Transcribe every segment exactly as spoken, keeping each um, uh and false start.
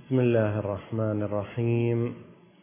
بسم الله الرحمن الرحيم.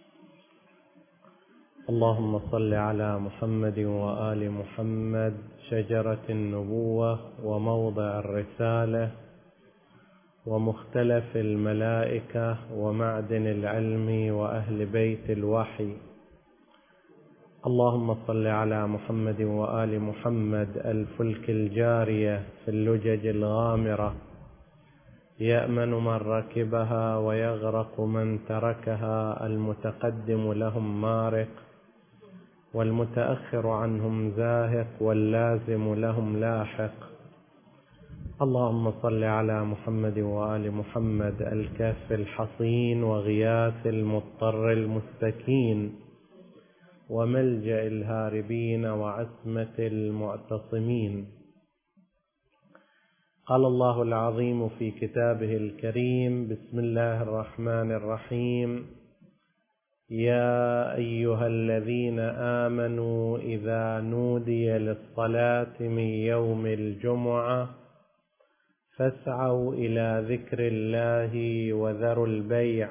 اللهم صل على محمد وآل محمد، شجرة النبوة وموضع الرسالة ومختلف الملائكة ومعدن العلم وأهل بيت الوحي. اللهم صل على محمد وآل محمد، الفلك الجارية في اللجج الغامرة، يأمن من ركبها ويغرق من تركها، المتقدم لهم مارق والمتأخر عنهم زاهق واللازم لهم لاحق. اللهم صل على محمد وآل محمد، الكاف الحصين وغياث المضطر المستكين وملجأ الهاربين وعصمة المعتصمين. قال الله العظيم في كتابه الكريم: بسم الله الرحمن الرحيم. يا أيها الذين آمنوا إذا نودي للصلاة من يوم الجمعة فاسعوا إلى ذكر الله وذروا البيع،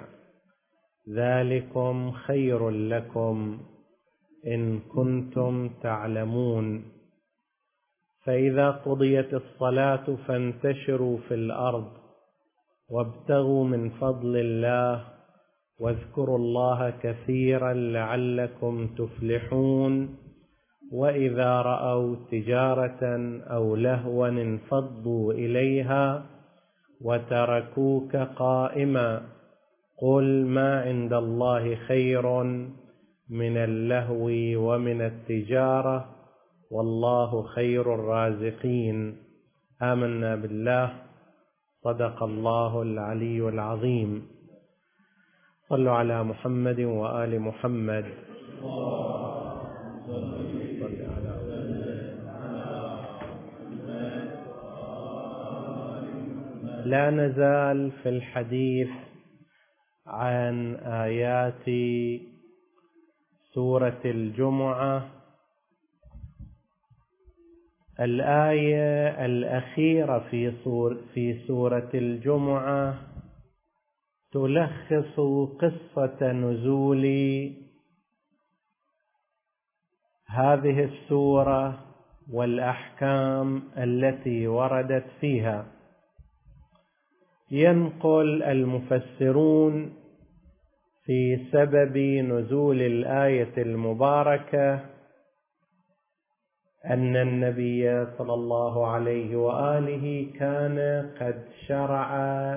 ذلكم خير لكم إن كنتم تعلمون. فإذا قضيت الصلاة فانتشروا في الأرض وابتغوا من فضل الله واذكروا الله كثيرا لعلكم تفلحون. وإذا رأوا تجارة أو لهوا انفضوا إليها وتركوك قائما، قل ما عند الله خير من اللهو ومن التجارة والله خير الرازقين. آمنا بالله، صدق الله العلي العظيم. صلوا على محمد وآل محمد. لا نزال في الحديث عن آيات سورة الجمعة. الآية الأخيرة في سور في سورة الجمعة تلخص قصة نزول هذه السورة والأحكام التي وردت فيها. ينقل المفسرون في سبب نزول الآية المباركة أن النبي صلى الله عليه وآله كان قد شرع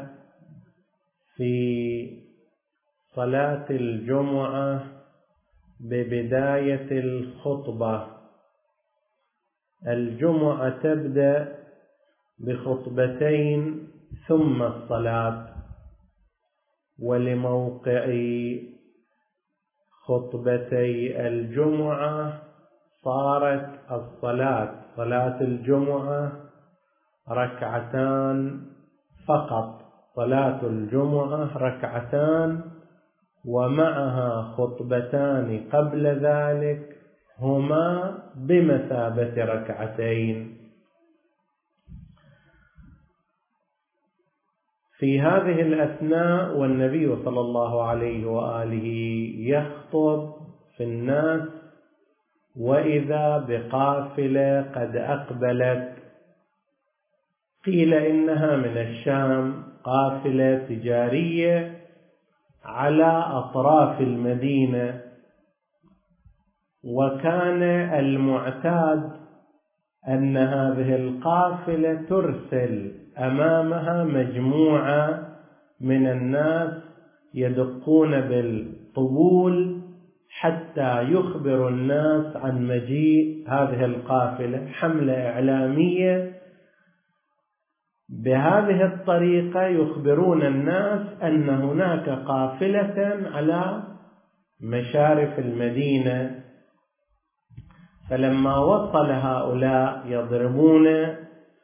في صلاة الجمعة ببداية الخطبة. الجمعة تبدأ بخطبتين ثم الصلاة، ولموقع خطبتي الجمعة صارت الصلاة صلاة الجمعة ركعتان فقط، صلاة الجمعة ركعتان ومعها خطبتان قبل ذلك هما بمثابة ركعتين. في هذه الأثناء والنبي صلى الله عليه وآله يخطب في الناس، وإذا بقافلة قد أقبلت، قيل إنها من الشام، قافلة تجارية على أطراف المدينة. وكان المعتاد أن هذه القافلة ترسل أمامها مجموعة من الناس يدقون بالطبول حتى يخبر الناس عن مجيء هذه القافلة، حملة إعلامية. بهذه الطريقة يخبرون الناس أن هناك قافلة على مشارف المدينة. فلما وصل هؤلاء يضربون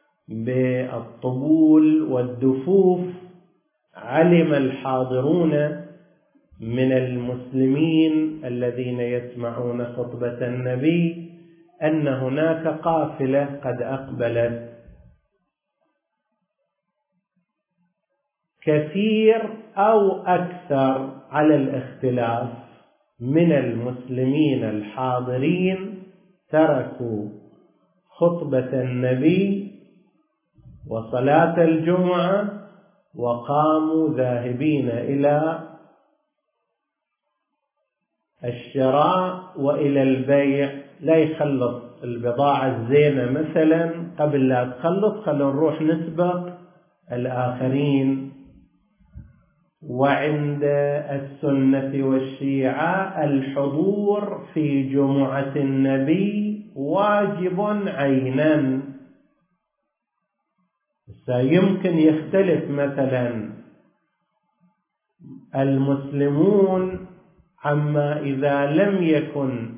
بالطبول والدفوف، علم الحاضرون من المسلمين الذين يسمعون خطبة النبي أن هناك قافلة قد أقبلت. كثير أو أكثر على الاختلاف من المسلمين الحاضرين تركوا خطبة النبي وصلاة الجمعة وقاموا ذاهبين إلى الشراء وإلى البيع. لا يخلص البضاعة الزينة مثلا قبل لا تخلص، خلونا نروح نسبق الآخرين. وعند السنة والشيعة الحضور في جمعة النبي واجب عينا. يمكن يختلف مثلا المسلمون عما إذا لم يكن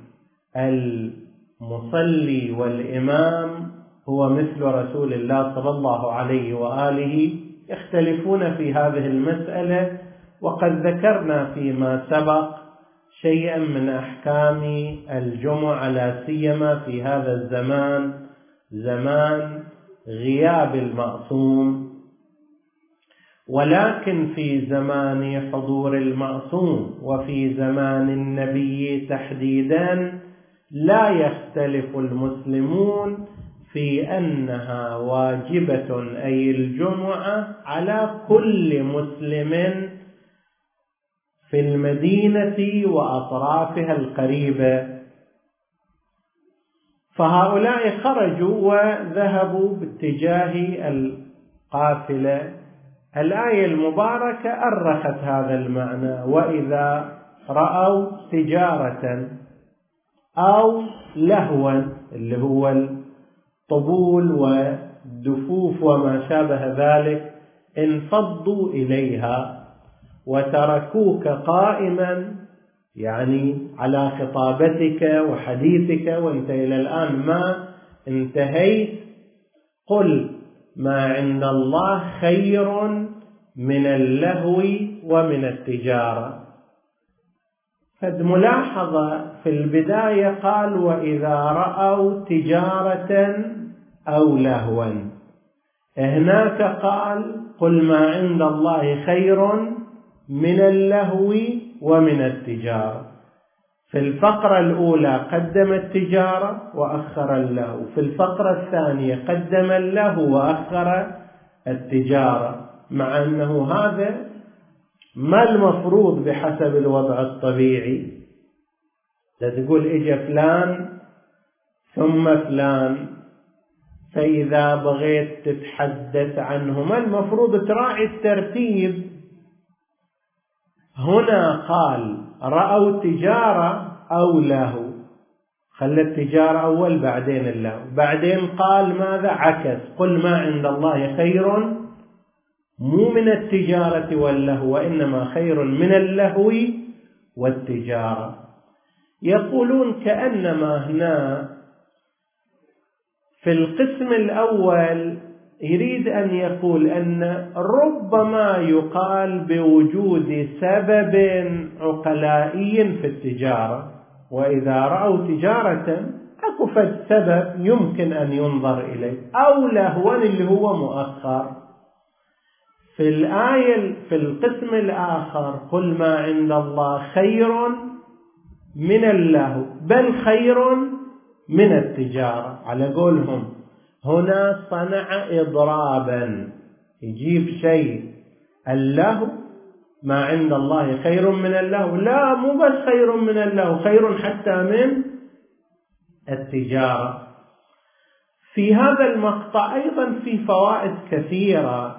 المصلي والإمام هو مثل رسول الله صلى الله عليه وآله، يختلفون في هذه المسألة. وقد ذكرنا فيما سبق شيئا من أحكام الجمعة، لا سيما في هذا الزمان، زمان غياب المعصوم. ولكن في زمان حضور المعصوم وفي زمان النبي تحديدا لا يختلف المسلمون في أنها واجبة، أي الجمعة، على كل مسلم في المدينة وأطرافها القريبة. فهؤلاء خرجوا وذهبوا باتجاه القافلة. الآية المباركة أرخت هذا المعنى: وإذا رأوا تجارة أو لهوا، اللي هو الطبول والدفوف وما شابه ذلك، انفضوا إليها وتركوك قائما، يعني على خطابتك وحديثك وانت إلى الآن ما انتهيت. قل ما عند الله خير من اللهو ومن التجارة. قد ملاحظة في البداية قال وإذا رأوا تجارة أو لهوا، هناك قال قل ما عند الله خير من اللهو ومن التجارة. في الفقرة الأولى قدم التجارة وأخر اللهو، في الفقرة الثانية قدم اللهو وأخر التجارة، مع أنه هذا ما المفروض بحسب الوضع الطبيعي. تقول إجا فلان ثم فلان، فإذا بغيت تتحدث عنهما المفروض تراعي الترتيب. هنا قال رأوا تجارة أو لهو، خلى التجارة أول بعدين اللهو، بعدين قال ماذا؟ عكس، قل ما عند الله خير، مو من التجارة واللهو، وإنما خير من اللهو والتجارة. يقولون كأنما هنا في القسم الأول يريد أن يقول أن ربما يقال بوجود سبب عقلائي في التجارة، وإذا رأوا تجارة أكو سبب يمكن أن ينظر إليه، أو لهوا اللي هو مؤخر. في الآية في القسم الآخر قل ما عند الله خير من اللهو، بل خير من التجارة. على قولهم هنا صنع إضرابا، يجيب شيء اللهو ما عند الله خير من اللهو، لا مو بس خير من اللهو، خير حتى من التجارة. في هذا المقطع أيضا في فوائد كثيرة،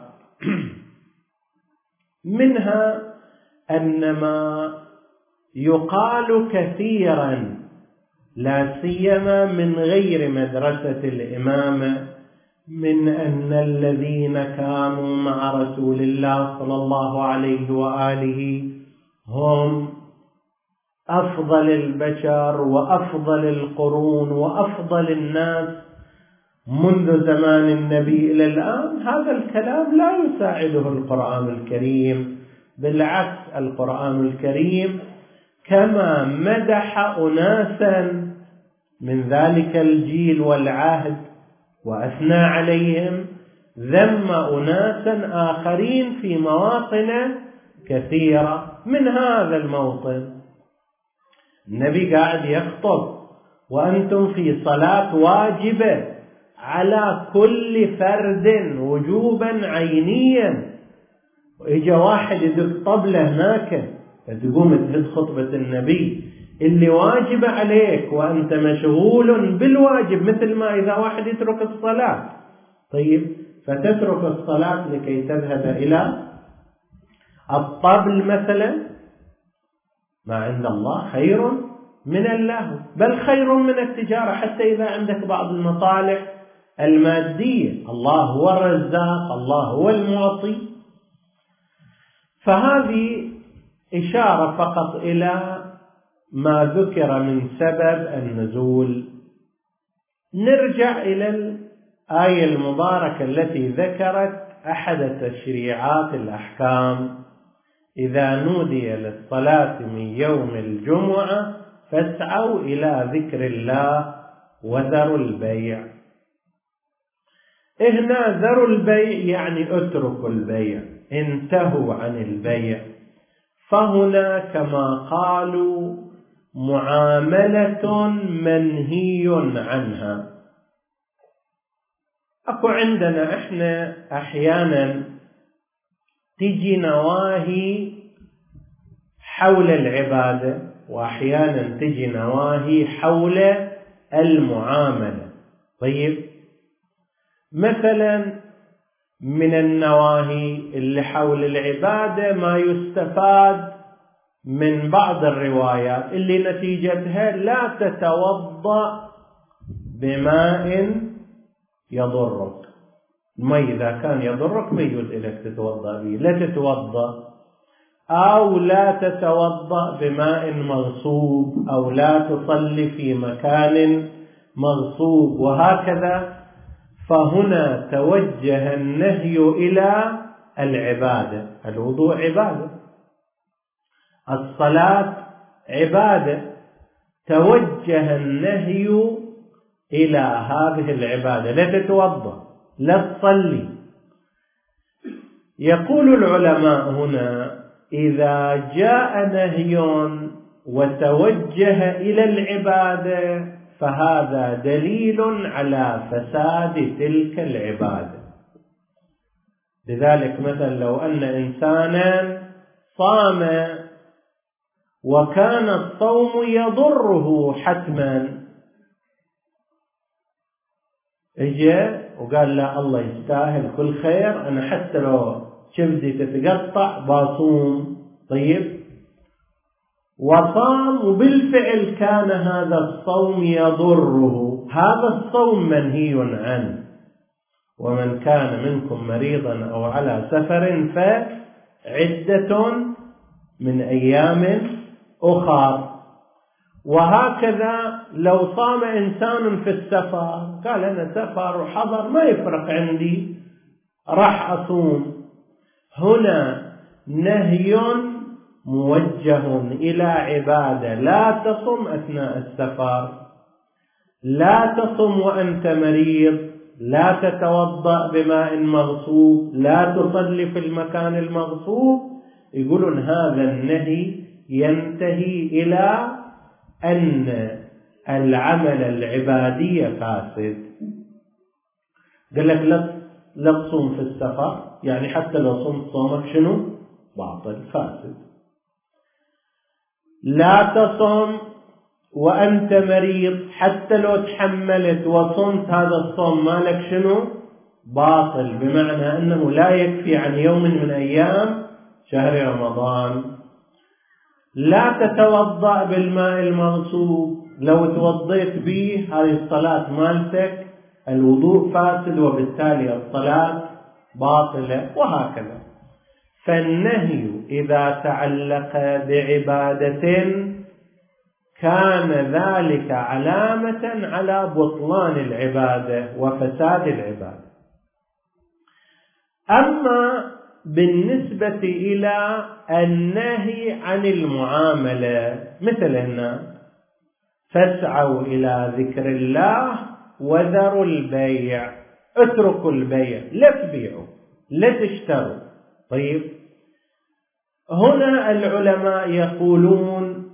منها أن ما يقال كثيرا لا سيما من غير مدرسة الإمامة من أن الذين كانوا مع رسول الله صلى الله عليه وآله هم أفضل البشر وأفضل القرون وأفضل الناس منذ زمان النبي إلى الآن، هذا الكلام لا يساعده القرآن الكريم. بالعكس، القرآن الكريم كما مدح أناسا من ذلك الجيل والعهد وأثنى عليهم، ذم أناسا آخرين في مواطن كثيرة. من هذا الموطن النبي قاعد يخطب وأنتم في صلاة واجبة على كل فرد وجوبا عينيا، وإجا واحد يدق طبلة هناك فتقوم تهد خطبة النبي اللي واجب عليك وأنت مشغول بالواجب، مثل ما إذا واحد يترك الصلاة. طيب فتترك الصلاة لكي تذهب إلى الطبل مثلا، ما عند الله خير من اللهو، بل خير من التجارة، حتى إذا عندك بعض المصالح المادية. الله هو الرزاق، الله هو المعطي. فهذه إشارة فقط إلى ما ذكر من سبب النزول. نرجع إلى الآية المباركة التي ذكرت أحد تشريعات الأحكام: إذا نودي للصلاة من يوم الجمعة فاسعوا إلى ذكر الله وذروا البيع. هنا ذروا البيع يعني اتركوا البيع، انتهوا عن البيع. فهنا كما قالوا معاملة منهي عنها. أكو عندنا إحنا أحيانا تجي نواهي حول العبادة، وأحيانا تجي نواهي حول المعاملة. طيب مثلا من النواهي اللي حول العبادة ما يستفاد من بعض الروايات اللي نتيجتها لا تتوضأ بماء يضرك. ما إذا كان يضرك ما يجوز لك تتوضأ به، لا تتوضأ، أو لا تتوضأ بماء مغصوب، أو لا تصلي في مكان مغصوب، وهكذا. فهنا توجه النهي إلى العبادة. الوضوء عبادة، الصلاة عبادة، توجه النهي إلى هذه العبادة. لا تتوضأ، لا تصلي. يقول العلماء هنا إذا جاء نهي وتوجه إلى العبادة فهذا دليل على فساد تلك العبادة. لذلك مثلا لو أن إنسانا صام وكان الصوم يضره حتما، اجى وقال لا الله يستاهل كل خير، أنا حتى لو شفتي تتقطع باصوم. طيب وصام وبالفعل كان هذا الصوم يضره، هذا الصوم منهي عنه. ومن كان منكم مريضا أو على سفر فعدة من أيام أخر. وهكذا لو صام إنسان في السفر قال أنا سفر وحضر ما يفرق عندي راح أصوم، هنا نهي موجه إلى عبادة. لا تصم أثناء السفر، لا تصم وأنت مريض، لا تتوضأ بماء مغصوب، لا تصلي في المكان المغصوب. يقولون هذا النهي ينتهي إلى أن العمل العبادي فاسد. قال لك لا تصوم في السفر، يعني حتى لو صمت صومك شنو؟ باطل فاسد. لا تصوم وأنت مريض، حتى لو تحملت وصمت هذا الصوم مالك شنو؟ باطل، بمعنى أنه لا يكفي عن يوم من أيام شهر رمضان. لا تتوضأ بالماء المغصوب، لو توضيت به هذه الصلاة مالتك الوضوء فاسد وبالتالي الصلاة باطلة، وهكذا. فالنهي إذا تعلق بعبادة كان ذلك علامة على بطلان العبادة وفساد العبادة. أما بالنسبة إلى النهي عن المعاملة مثل هنا فاسعوا إلى ذكر الله وذروا البيع، اتركوا البيع، لا تبيعوا لا تشتروا. طيب هنا العلماء يقولون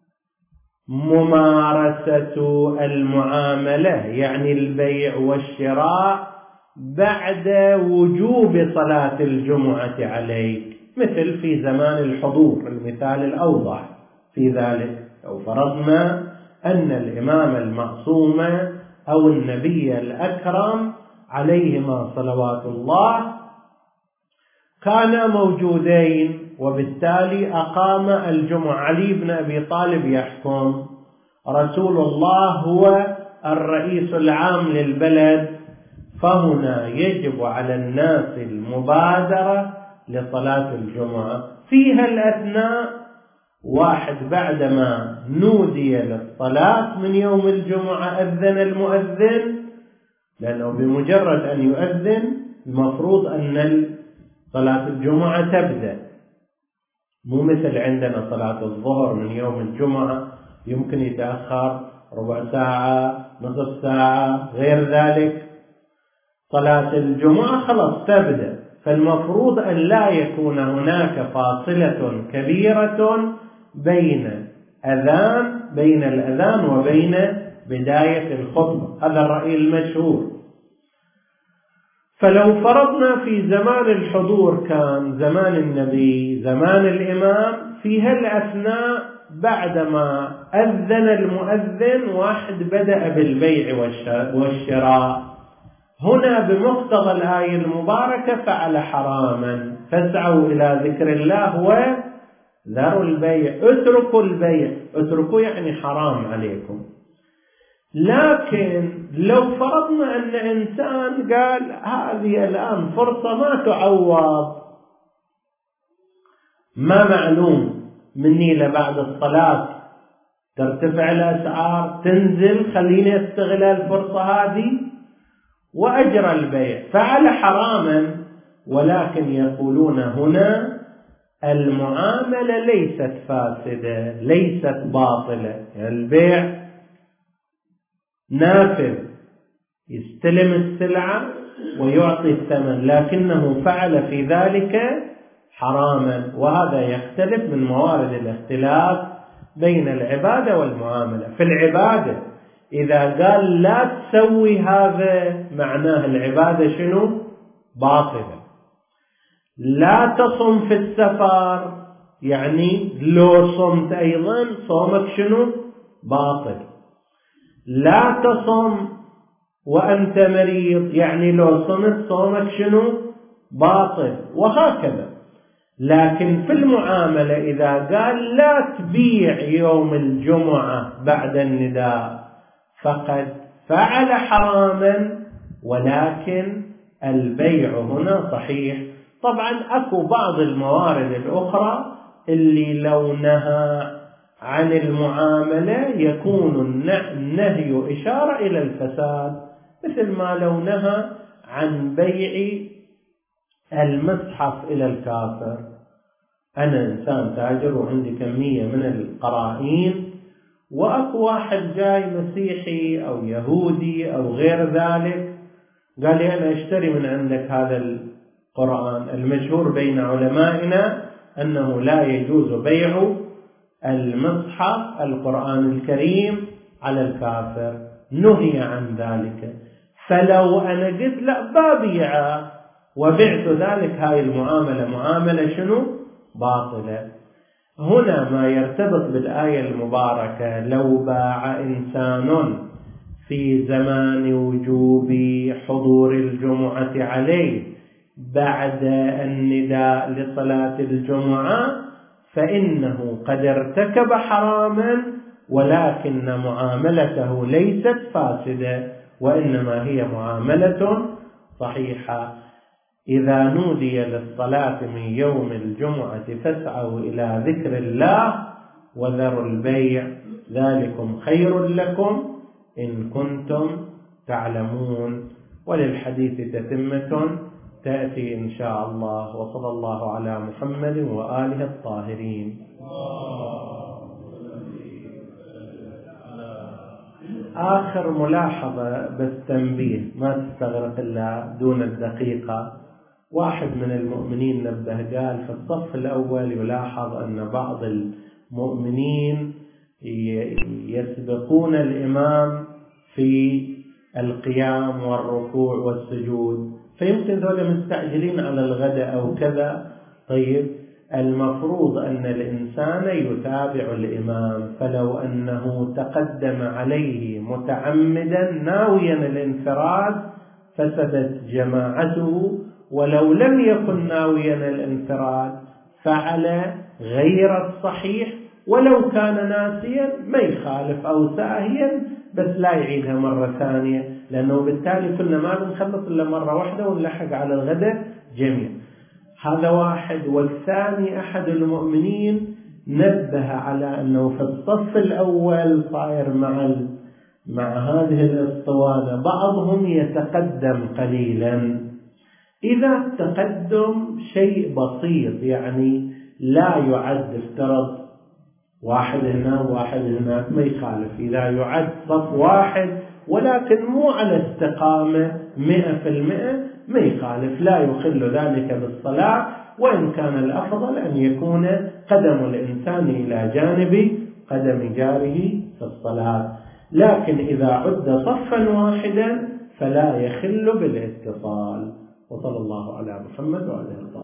ممارسة المعاملة يعني البيع والشراء بعد وجوب صلاة الجمعة عليك، مثل في زمان الحضور، المثال الأوضح في ذلك لو فرضنا أن الإمام المعصوم أو النبي الأكرم عليهما صلوات الله كانا موجودين وبالتالي أقام الجمعة، علي بن أبي طالب يحكم، رسول الله هو الرئيس العام للبلد، فهنا يجب على الناس المبادرة لصلاة الجمعة. فيها الأثناء واحد بعدما نودي للصلاة من يوم الجمعة أذن المؤذن، لأنه بمجرد أن يؤذن المفروض أن صلاة الجمعة تبدأ، مو مثل عندنا صلاة الظهر من يوم الجمعة يمكن يتأخر ربع ساعة نصف ساعة غير ذلك. صلاة الجمعة خلاص تبدأ، فالمفروض أن لا يكون هناك فاصلة كبيرة بين أذان بين الأذان وبين بداية الخطبة، هذا الرأي المشهور. فلو فرضنا في زمان الحضور كان زمان النبي زمان الإمام، في هالأثناء بعدما أذن المؤذن واحد بدأ بالبيع والشراء، هنا بمقتضى الآية المباركة فعل حراما، فاسعوا إلى ذكر الله وذروا البيع، اتركوا البيع، اتركوا يعني حرام عليكم. لكن لو فرضنا أن إنسان قال هذه الآن فرصة ما تعوض، ما معلوم مني لبعد الصلاة ترتفع الأسعار تنزل، خليني استغل الفرصة هذه وأجرى البيع، فعل حراما. ولكن يقولون هنا المعاملة ليست فاسدة ليست باطلة، يعني البيع نافذ يستلم السلعة ويعطي الثمن، لكنه فعل في ذلك حراما، وهذا يختلف من موارد الاختلاف بين العبادة والمعاملة. في العبادة إذا قال لا تسوي هذا معناه العبادة شنو؟ باطلة. لا تصم في السفر يعني لو صمت أيضا صومك شنو؟ باطل. لا تصم وأنت مريض يعني لو صمت صومك شنو؟ باطل، وهكذا. لكن في المعاملة إذا قال لا تبيع يوم الجمعة بعد النداء فقد فعل حراما، ولكن البيع هنا صحيح. طبعا أكو بعض الموارد الأخرى اللي لو نهى عن المعاملة يكون النهي إشارة إلى الفساد، مثل ما لو نهى عن بيع المصحف إلى الكافر. أنا إنسان تاجر وعندي كمية من القرائين، وأكو واحد جاي مسيحي أو يهودي أو غير ذلك قال لي أنا أشتري من عندك هذا القرآن. المشهور بين علمائنا أنه لا يجوز بيع المصحف القرآن الكريم على الكافر، نهي عن ذلك. فلو أنا قلت لا ببيعه وبعت ذلك، هاي المعاملة معاملة شنو؟ باطلة. هنا ما يرتبط بالآية المباركة، لو باع إنسان في زمان وجوب حضور الجمعة عليه بعد النداء لصلاة الجمعة فإنه قد ارتكب حراما، ولكن معاملته ليست فاسدة وإنما هي معاملة صحيحة. إذا نودي للصلاة من يوم الجمعة فاسعوا إلى ذكر الله وذروا البيع ذلكم خير لكم إن كنتم تعلمون. وللحديث تتمة تأتي إن شاء الله. وصلى الله على محمد وآله الطاهرين. آخر ملاحظة بس تنبيه ما تستغرق إلا دون الدقيقة. واحد من المؤمنين نبه قال في الصف الأول يلاحظ أن بعض المؤمنين يسبقون الإمام في القيام والركوع والسجود، فيمكن ذولا مستعجلين على الغداء أو كذا. طيب المفروض أن الإنسان يتابع الإمام، فلو أنه تقدم عليه متعمدا ناويا الانفراد فسدت جماعته، ولو لم يكن ناويا الانفراد فعل غير الصحيح، ولو كان ناسيا ما يخالف أو ساهيا بس لا يعيدها مرة ثانية، لأنه بالتالي كنا ما بنخلص إلا مرة واحدة ونلحق على الغداء جميع. هذا واحد. والثاني أحد المؤمنين نبه على أنه في الصف الأول صاير مع مع هذه الاسطوانة بعضهم يتقدم قليلا. إذا التقدم شيء بسيط يعني لا يعد، افترض واحد هنا وواحد هناك ما يخالف، إذا يعد صف واحد ولكن مو على استقامة مئة في المئة ما يخالف، لا يخل ذلك بالصلاة، وإن كان الأفضل أن يكون قدم الإنسان إلى جانب قدم جاره في الصلاة. لكن إذا عد صفا واحدا فلا يخل بالاتصال. وصلى الله على محمد وعلى آله.